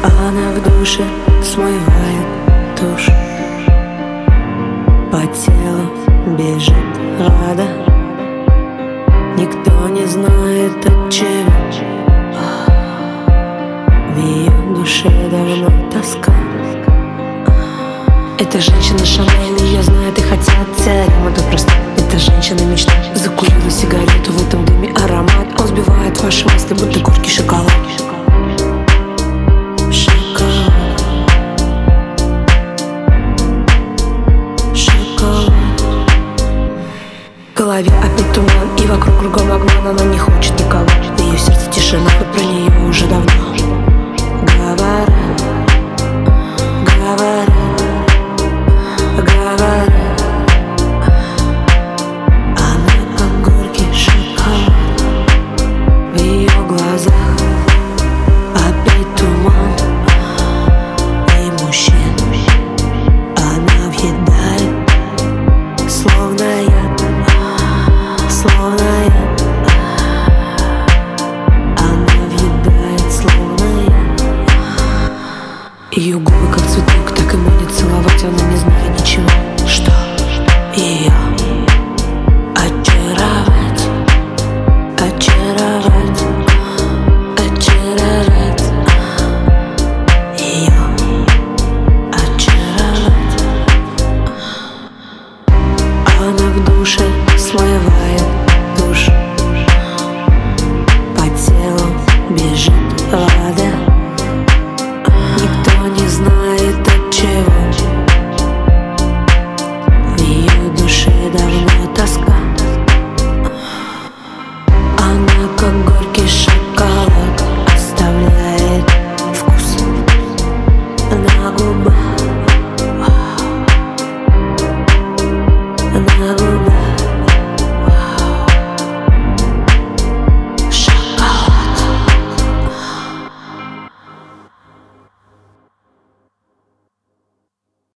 Она в душе смывает тушь, по телу бежит вода. Никто не знает от чего. В ее душе давно тоска. Эта женщина Шанель, ее знают и хотят теорема. Тут просто эта женщина мечта. Закурила сигарету, в этом дыме аромат. Он сбивает ваши мысли, будто горький шоколад. В голове опять туман, и вокруг кругом обман. Она не хочет никого, в ее сердце тишина. Хоть про нее уже давно говорят, говорят, говорят. Она как горький шоколад. В ее глазах опять туман и мужчин. Она въедает, словно яд, словно яд. Она въедает, словно яд. Ее губы как цветок, так и манит целовать. Она не знает ничего, что ее очаровать, очаровать, очаровать. Ее очаровать. Она в душе смывает душ, по телу бежит вода. Никто не знает от чего. В ее душе давно